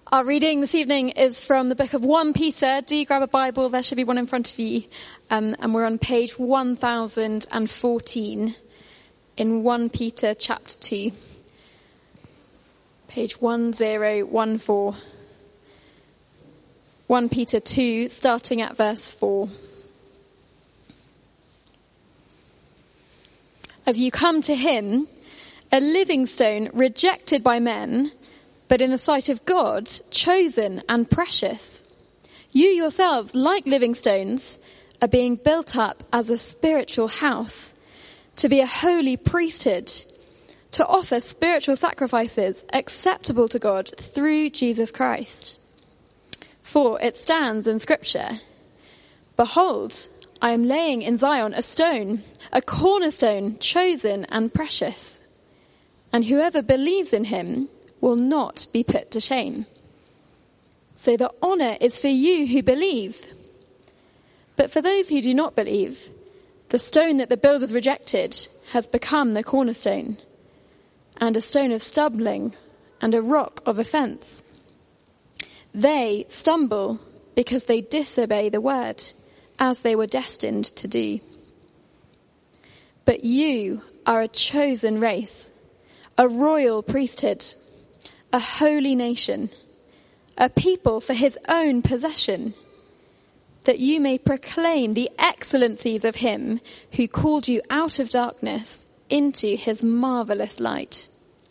Our reading this evening is from the book of 1 Peter. Do grab a Bible, there should be one in front of you. And we're on page 1014 in 1 Peter chapter 2. Page 1014. 1 Peter 2, starting at verse 4. Have you come to him, a living stone rejected by men, but in the sight of God, chosen and precious? You yourselves, like living stones, are being built up as a spiritual house, to be a holy priesthood, to offer spiritual sacrifices acceptable to God through Jesus Christ. For it stands in Scripture, "Behold, I am laying in Zion a stone, a cornerstone, chosen and precious, and whoever believes in him will not be put to shame." So the honor is for you who believe. But for those who do not believe, the stone that the builders rejected has become the cornerstone, and a stone of stumbling and a rock of offense. They stumble because they disobey the word, as they were destined to do. But you are a chosen race, a royal priesthood, a holy nation, a people for his own possession, that you may proclaim the excellencies of him who called you out of darkness into his marvelous light.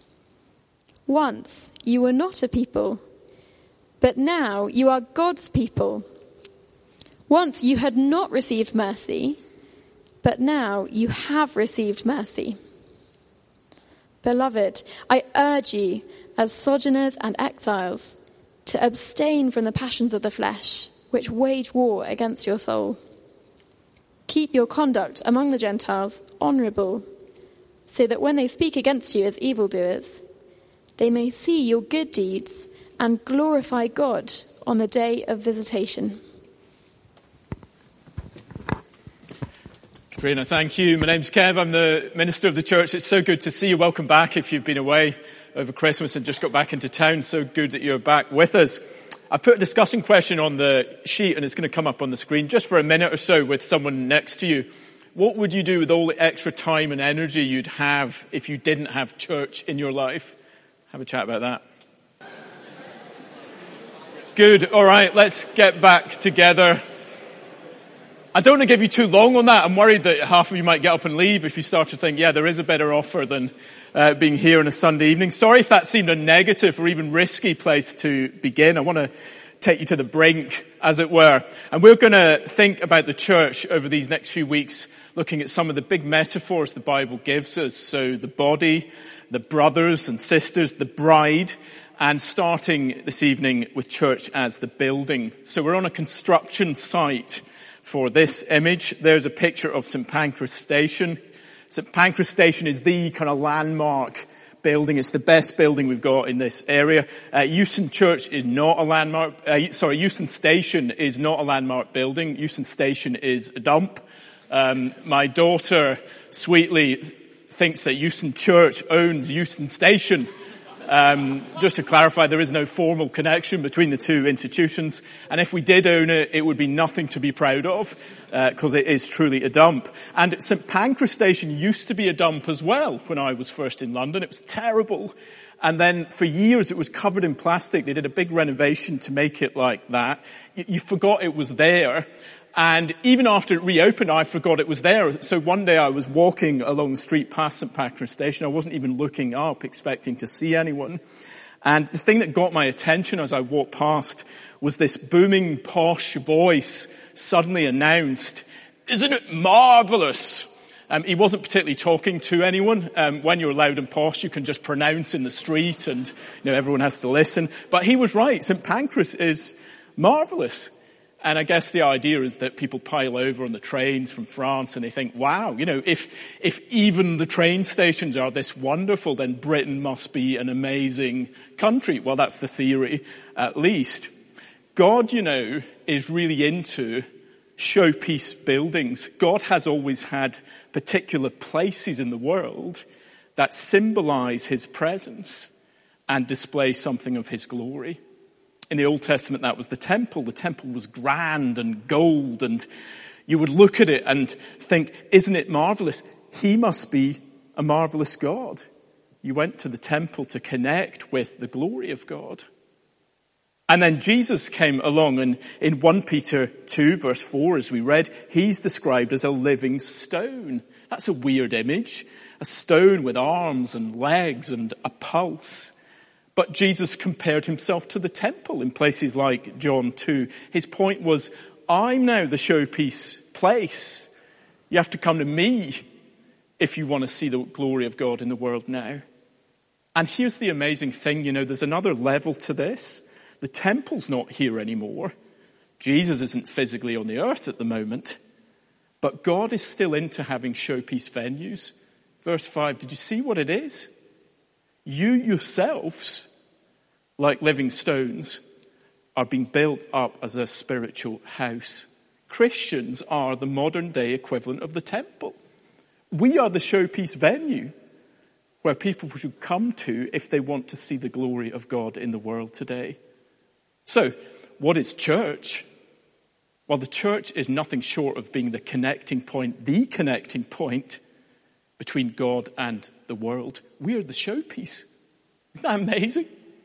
Once you were not a people, but now you are God's people. Once you had not received mercy, but now you have received mercy. Beloved, I urge you, as sojourners and exiles, to abstain from the passions of the flesh, which wage war against your soul. Keep your conduct among the Gentiles honourable, so that when they speak against you as evildoers, they may see your good deeds and glorify God on the day of visitation. Katrina, thank you. My name's Kev. I'm the minister of the church. It's so good to see you. Welcome back if you've been away over Christmas and just got back into town. So good that you're back with us. I put a discussion question on the sheet and it's going to come up on the screen just for a minute or so with someone next to you. What would you do with all the extra time and energy you'd have if you didn't have church in your life? Have a chat about that. Good. All right. Let's get back together. I don't want to give you too long on that. I'm worried that half of you might get up and leave if you start to think, yeah, there is a better offer than being here on a Sunday evening. Sorry if that seemed a negative or even risky place to begin. I want to take you to the brink, as it were. And we're going to think about the church over these next few weeks, looking at some of the big metaphors the Bible gives us. So the body, the brothers and sisters, the bride, and starting this evening with church as the building. So we're on a construction site for this image. There's a picture of St. Pancras Station. St. Pancras Station is the kind of landmark building. It's the best building we've got in this area. Euston Church is not a landmark. Euston Station is not a landmark building. Euston Station is a dump. My daughter sweetly thinks that Euston Church owns Euston Station. Just to clarify, there is no formal connection between the two institutions. And if we did own it, it would be nothing to be proud of, because it is truly a dump. And St. Pancras Station used to be a dump as well when I was first in London. It was terrible. And then for years it was covered in plastic. They did a big renovation to make it like that. You forgot it was there. And even after it reopened, I forgot it was there. So one day I was walking along the street past St. Pancras Station. I wasn't even looking up, expecting to see anyone. And the thing that got my attention as I walked past was this booming, posh voice suddenly announced, "Isn't it marvellous?" He wasn't particularly talking to anyone. When you're loud and posh, you can just pronounce in the street and, everyone has to listen. But he was right. St. Pancras is marvellous. And I guess the idea is that people pile over on the trains from France and they think, wow, if even the train stations are this wonderful, then Britain must be an amazing country. Well, that's the theory, at least. God, is really into showpiece buildings. God has always had particular places in the world that symbolize his presence and display something of his glory. In the Old Testament, that was the temple. The temple was grand and gold, and you would look at it and think, isn't it marvelous? He must be a marvelous God. You went to the temple to connect with the glory of God. And then Jesus came along, and in 1 Peter 2 verse 4, as we read, he's described as a living stone. That's a weird image. A stone with arms and legs and a pulse. But Jesus compared himself to the temple in places like John 2. His point was, I'm now the showpiece place. You have to come to me if you want to see the glory of God in the world now. And here's the amazing thing, there's another level to this. The temple's not here anymore. Jesus isn't physically on the earth at the moment. But God is still into having showpiece venues. Verse 5, did you see what it is? You yourselves, like living stones, are being built up as a spiritual house. Christians are the modern day equivalent of the temple. We are the showpiece venue where people should come to if they want to see the glory of God in the world today. So, what is church? Well, the church is nothing short of being the connecting point between God and the world. We are the showpiece. Isn't that amazing?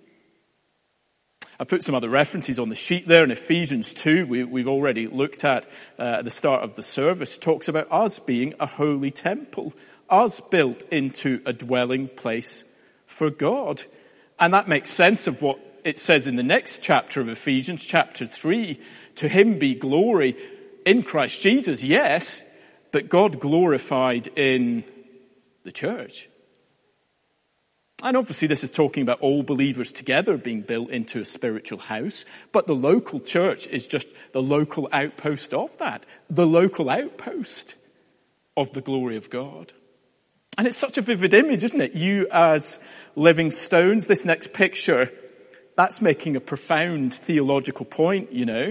I put some other references on the sheet there. In Ephesians 2, we've already looked at the start of the service. It talks about us being a holy temple, us built into a dwelling place for God. And that makes sense of what it says in the next chapter of Ephesians, chapter 3. To him be glory in Christ Jesus, yes, but God glorified in the church. And obviously this is talking about all believers together being built into a spiritual house, but the local church is just the local outpost of that, the local outpost of the glory of God. And it's such a vivid image, isn't it? You as living stones, this next picture, that's making a profound theological point,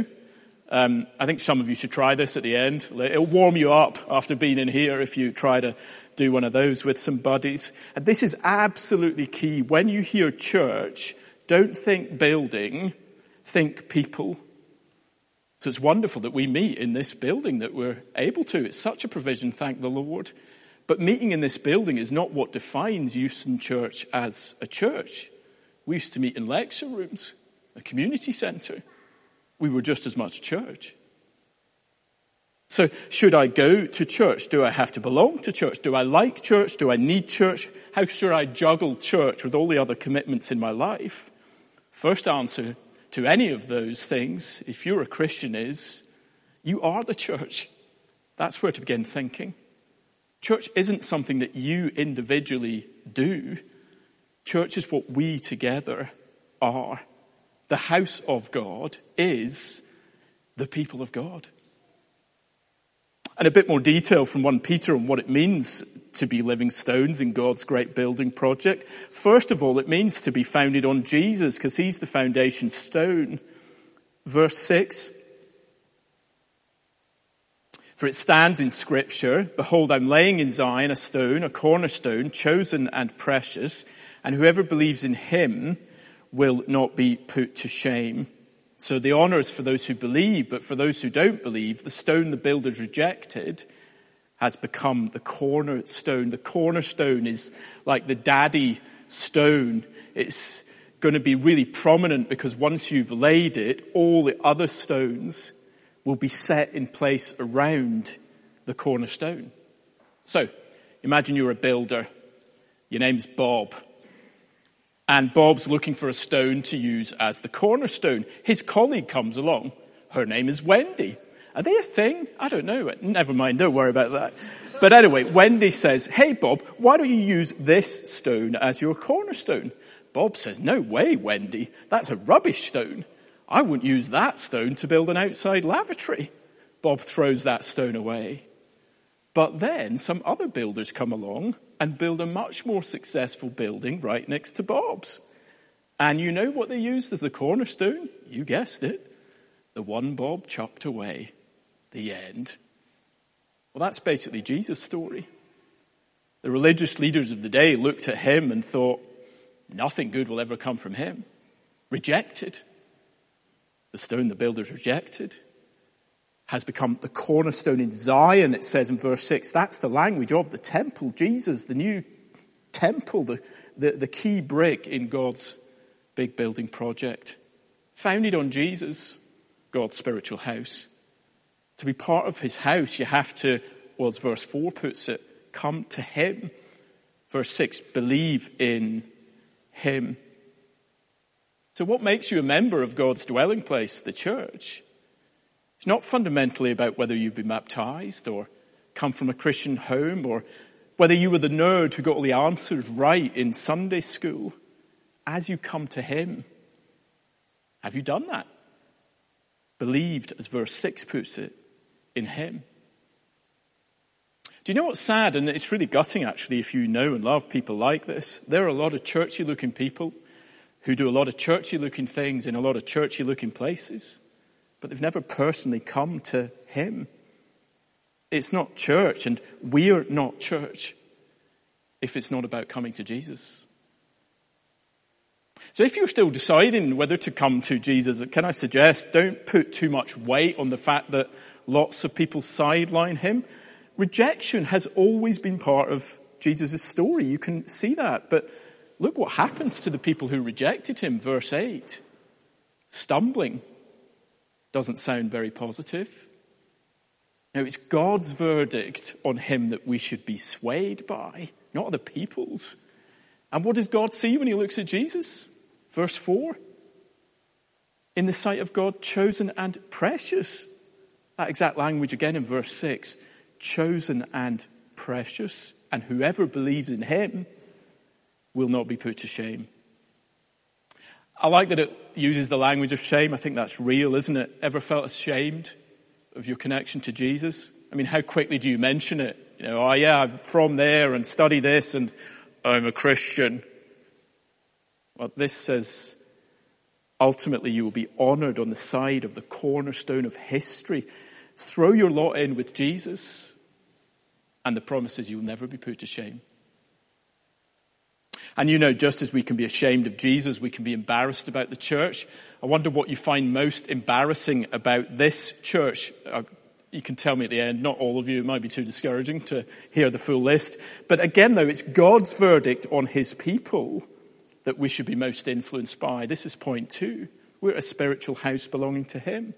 I think some of you should try this at the end. It'll warm you up after being in here if you try to do one of those with some buddies. And this is absolutely key. When you hear church, don't think building, think people. So it's wonderful that we meet in this building, that we're able to. It's such a provision, thank the Lord. But meeting in this building is not what defines Euston Church as a church. We used to meet in lecture rooms, a community centre. We were just as much church. So should I go to church? Do I have to belong to church? Do I like church? Do I need church? How should I juggle church with all the other commitments in my life? First answer to any of those things, if you're a Christian, is you are the church. That's where to begin thinking. Church isn't something that you individually do. Church is what we together are. The house of God is the people of God. And a bit more detail from 1 Peter on what it means to be living stones in God's great building project. First of all, it means to be founded on Jesus, because he's the foundation stone. Verse 6. For it stands in Scripture, behold, I'm laying in Zion a stone, a cornerstone, chosen and precious, and whoever believes in him will not be put to shame. So the honor is for those who believe, but for those who don't believe, the stone the builders rejected has become the cornerstone. The cornerstone is like the daddy stone. It's going to be really prominent because once you've laid it, all the other stones will be set in place around the cornerstone. So imagine you're a builder. Your name's Bob. And Bob's looking for a stone to use as the cornerstone. His colleague comes along. Her name is Wendy. Are they a thing? I don't know. Never mind. Don't worry about that. But anyway, Wendy says, hey, Bob, why don't you use this stone as your cornerstone? Bob says, no way, Wendy. That's a rubbish stone. I wouldn't use that stone to build an outside lavatory. Bob throws that stone away. But then some other builders come along and build a much more successful building right next to Bob's. And you know what they used as the cornerstone? You guessed it. The one Bob chucked away. The end. Well, that's basically Jesus' story. The religious leaders of the day looked at him and thought, nothing good will ever come from him. Rejected. the stone the builders rejected, has become the cornerstone in Zion, it says in verse 6. That's the language of the temple. Jesus, the new temple, the key brick in God's big building project. Founded on Jesus, God's spiritual house. To be part of his house, you have to, well, as verse 4 puts it, come to him. Verse 6, believe in him. So what makes you a member of God's dwelling place, the church? It's not fundamentally about whether you've been baptized or come from a Christian home or whether you were the nerd who got all the answers right in Sunday school. As you come to him, have you done that? Believed, as verse 6 puts it, in him. Do you know what's sad? And it's really gutting, actually, if you know and love people like this. There are a lot of churchy-looking people who do a lot of churchy-looking things in a lot of churchy-looking places, but they've never personally come to him. It's not church, and we're not church if it's not about coming to Jesus. So if you're still deciding whether to come to Jesus, can I suggest don't put too much weight on the fact that lots of people sideline him. Rejection has always been part of Jesus' story. You can see that. But look what happens to the people who rejected him. Verse 8. Stumbling. Doesn't sound very positive. Now, it's God's verdict on him that we should be swayed by, not other people's. And what does God see when he looks at Jesus? Verse 4. In the sight of God, chosen and precious. That exact language again in verse 6. Chosen and precious. And whoever believes in him will not be put to shame. I like that it uses the language of shame. I think that's real, isn't it? Ever felt ashamed of your connection to Jesus? I mean, how quickly do you mention it? You know, oh yeah, I'm from there and study this and I'm a Christian. Well, this says ultimately you will be honored on the side of the cornerstone of history. Throw your lot in with Jesus and the promise is you'll never be put to shame. And you know, just as we can be ashamed of Jesus, we can be embarrassed about the church. I wonder what you find most embarrassing about this church. You can tell me at the end, not all of you, it might be too discouraging to hear the full list. But again though, it's God's verdict on his people that we should be most influenced by. This is point 2. We're a spiritual house belonging to him.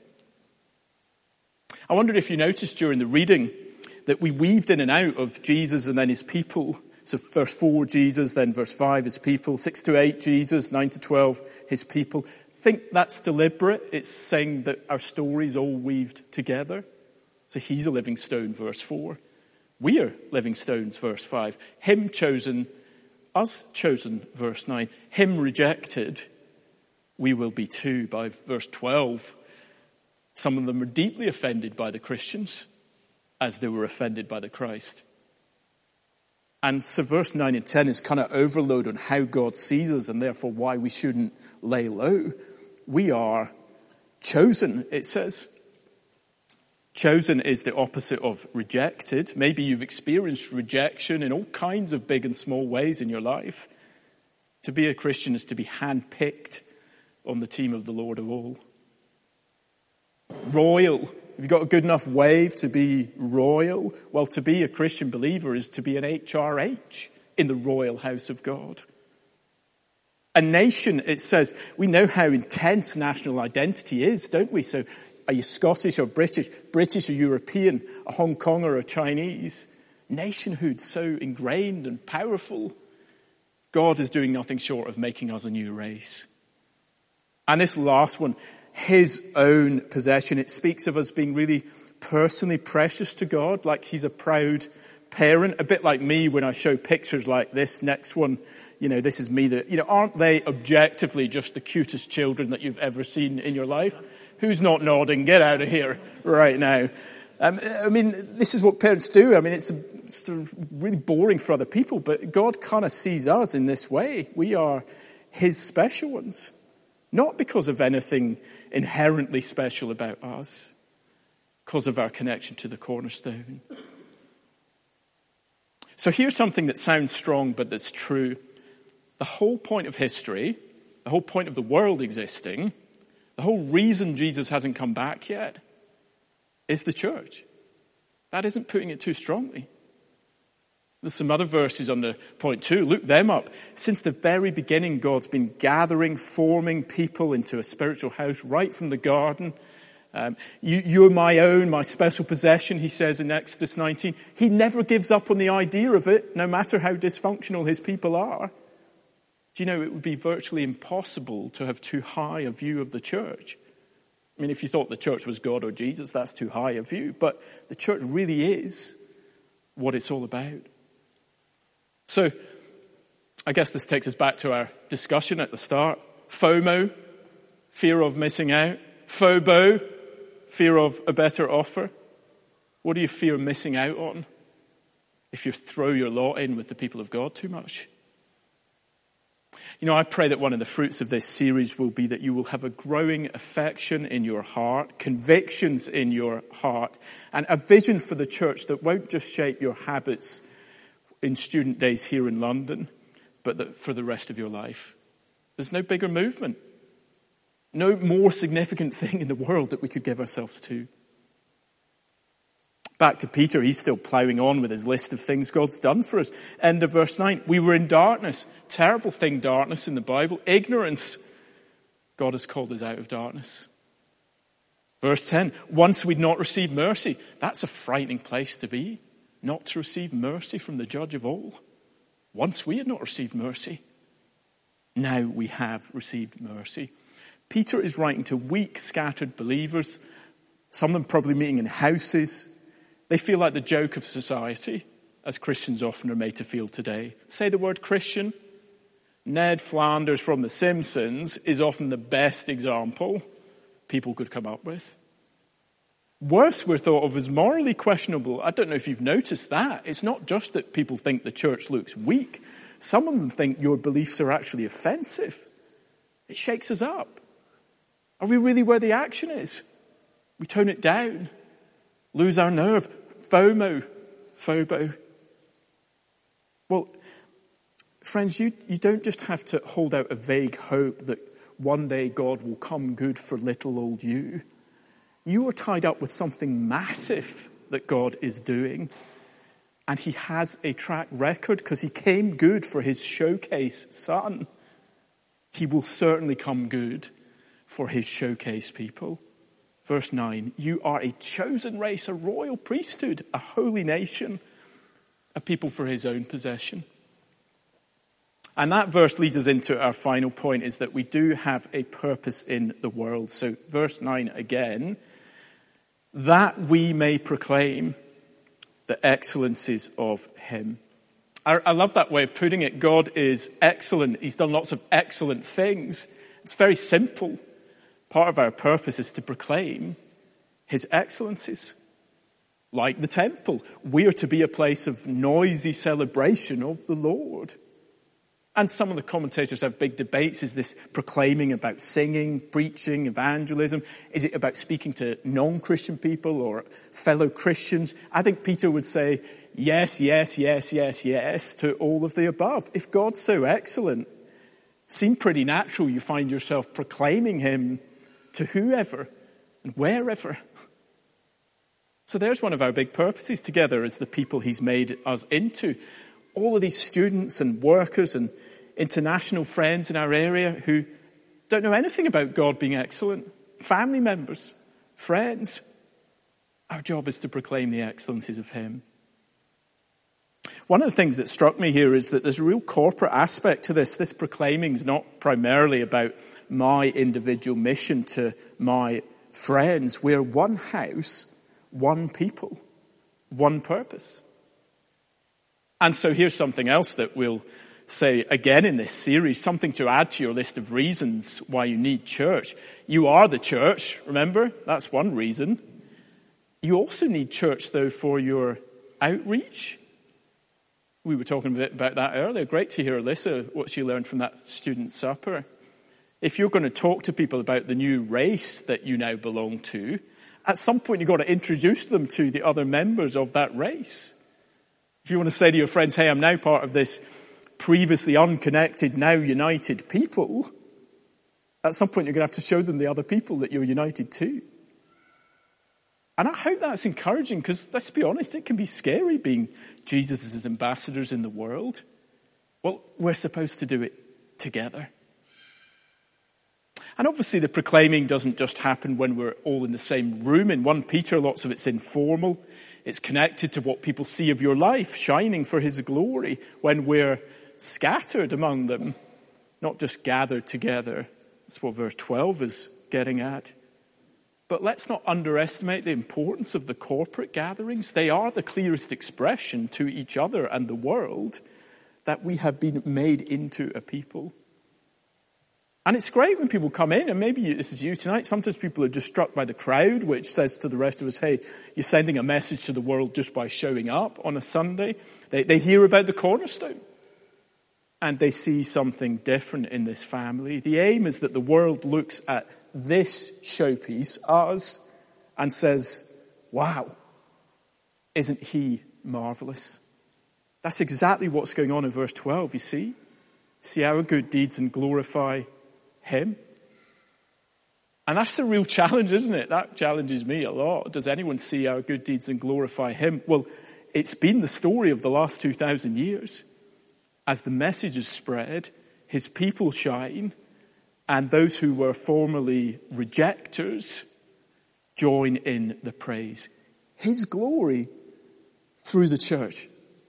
I wondered if you noticed during the reading that we weaved in and out of Jesus and then his people. So verse 4, Jesus, then verse 5, his people. 6 to 8, Jesus. 9 to 12, his people. Think that's deliberate. It's saying that our stories all weaved together. So he's a living stone, verse 4. We are living stones, verse 5. Him chosen, us chosen, verse 9. Him rejected, we will be too, by verse 12. Some of them are deeply offended by the Christians as they were offended by the Christ. And so verse 9 and 10 is kind of overload on how God sees us and therefore why we shouldn't lay low. We are chosen, it says. Chosen is the opposite of rejected. Maybe you've experienced rejection in all kinds of big and small ways in your life. To be a Christian is to be handpicked on the team of the Lord of all. Royal. Have you got a good enough wave to be royal? Well, to be a Christian believer is to be an HRH in the royal house of God. A nation, it says, we know how intense national identity is, don't we? So are you Scottish or British? British or European? A Hong Konger or a Chinese? Nationhood so ingrained and powerful. God is doing nothing short of making us a new race. And this last one, his own possession. It speaks of us being really personally precious to God, like he's a proud parent, a bit like me when I show pictures like this. Next one, you know, this is me. Aren't they objectively just the cutest children that you've ever seen in your life? Who's not nodding? Get out of here right now. I mean, this is what parents do. I mean, it's really boring for other people, but God kind of sees us in this way. We are his special ones. Not because of anything inherently special about us, because of our connection to the cornerstone. So here's something that sounds strong, but that's true. The whole point of history, the whole point of the world existing, The whole reason Jesus hasn't come back yet is the church. That isn't putting it too strongly. There's some other verses under point 2. Look them up. Since the very beginning, God's been gathering, forming people into a spiritual house right from the garden. You're my own, my special possession, he says in Exodus 19. He never gives up on the idea of it, no matter how dysfunctional his people are. Do you know, it would be virtually impossible to have too high a view of the church. I mean, if you thought the church was God or Jesus, that's too high a view. But the church really is what it's all about. So, I guess this takes us back to our discussion at the start. FOMO, fear of missing out. FOBO, fear of a better offer. What do you fear missing out on if you throw your lot in with the people of God too much? You know, I pray that one of the fruits of this series will be that you will have a growing affection in your heart, convictions in your heart, and a vision for the church that won't just shape your habits in student days here in London, but for the rest of your life. There's no bigger movement, no more significant thing in the world that we could give ourselves to. Back to Peter, he's still ploughing on with his list of things God's done for us. End of verse 9. We were in darkness. Terrible thing, darkness in the Bible. Ignorance. God has called us out of darkness. Verse 10. Once we'd not received mercy. That's a frightening place to be. Not to receive mercy from the judge of all. Once we had not received mercy. Now we have received mercy. Peter is writing to weak, scattered believers. Some of them probably meeting in houses. They feel like the joke of society, as Christians often are made to feel today. Say the word Christian. Ned Flanders from The Simpsons is often the best example people could come up with. Worse, we're thought of as morally questionable. I don't know if you've noticed that. It's not just that people think the church looks weak. Some of them think your beliefs are actually offensive. It shakes us up. Are we really where the action is? We tone it down. Lose our nerve. FOMO. FOBO. Well, friends, you don't just have to hold out a vague hope that one day God will come good for little old you. You are tied up with something massive that God is doing. And he has a track record because he came good for his showcase son. He will certainly come good for his showcase people. Verse 9, you are a chosen race, a royal priesthood, a holy nation, a people for his own possession. And that verse leads us into our final point, is that we do have a purpose in the world. So verse 9 again, that we may proclaim the excellencies of him. I love that way of putting it. God is excellent. He's done lots of excellent things. It's very simple. Part of our purpose is to proclaim his excellencies. Like the temple, we are to be a place of noisy celebration of the Lord. And some of the commentators have big debates. Is this proclaiming about singing, preaching, evangelism? Is it about speaking to non-Christian people or fellow Christians? I think Peter would say, yes, yes, yes, yes, yes to all of the above. If God's so excellent, it seems pretty natural you find yourself proclaiming him to whoever and wherever. So there's one of our big purposes together as the people he's made us into. All of these students and workers and international friends in our area who don't know anything about God being excellent, family members, friends. Our job is to proclaim the excellencies of him. One of the things that struck me here is that there's a real corporate aspect to this. This proclaiming is not primarily about my individual mission to my friends. We're one house, one people, one purpose. And so here's something else that we'll say again in this series, something to add to your list of reasons why you need church. You are the church, remember? That's one reason. You also need church, though, for your outreach. We were talking a bit about that earlier. Great to hear Alyssa, what she learned from that student supper. If you're going to talk to people about the new race that you now belong to, at some point you've got to introduce them to the other members of that race. If you want to say to your friends, hey, I'm now part of this previously unconnected, now united people, At some point, you're going to have to show them the other people that you're united to. And I hope that's encouraging, because let's be honest, it can be scary being Jesus' ambassadors in the world. Well, we're supposed to do it together. And obviously the proclaiming doesn't just happen when we're all in the same room. In 1 Peter, lots of it's informal. It's connected to what people see of your life, shining for his glory, when we're scattered among them, not just gathered together. That's what verse 12 is getting at. But let's not underestimate the importance of the corporate gatherings. They are the clearest expression to each other and the world that we have been made into a people. And it's great when people come in, and maybe this is you tonight. Sometimes people are just struck by the crowd, which says to the rest of us, hey, you're sending a message to the world just by showing up on a Sunday. They hear about the Cornerstone, and they see something different in this family. The aim is that the world looks at this showpiece, us, and says, wow, isn't he marvelous? That's exactly what's going on in verse 12, you see? See our good deeds and glorify him. And that's the real challenge, isn't it? That challenges me a lot. Does anyone see our good deeds and glorify him? Well, it's been the story of the last 2,000 years. As the message is spread, his people shine, and those who were formerly rejectors join in the praise. His glory through the church.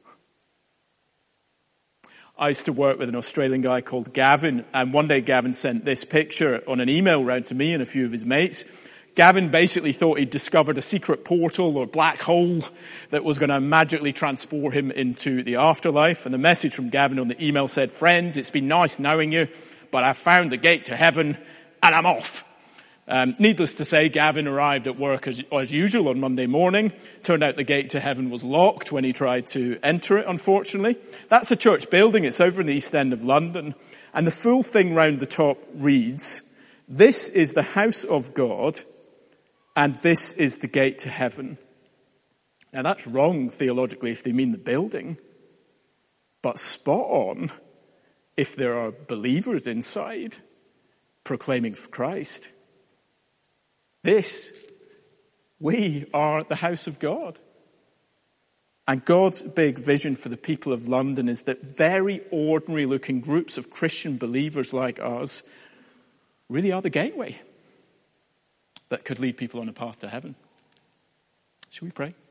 I used to work with an Australian guy called Gavin, and one day Gavin sent this picture on an email round to me and a few of his mates. Gavin basically thought he'd discovered a secret portal or black hole that was going to magically transport him into the afterlife. And the message from Gavin on the email said, friends, it's been nice knowing you, but I found the gate to heaven and I'm off. Needless to say, Gavin arrived at work as usual on Monday morning. Turned out the gate to heaven was locked when he tried to enter it, unfortunately. That's a church building. It's over in the East End of London. And the full thing round the top reads, this is the house of God, and this is the gate to heaven. Now that's wrong theologically if they mean the building, but spot on if there are believers inside proclaiming for Christ. We are the house of God. And God's big vision for the people of London is that very ordinary looking groups of Christian believers like us really are the gateway that could lead people on a path to heaven. Shall we pray?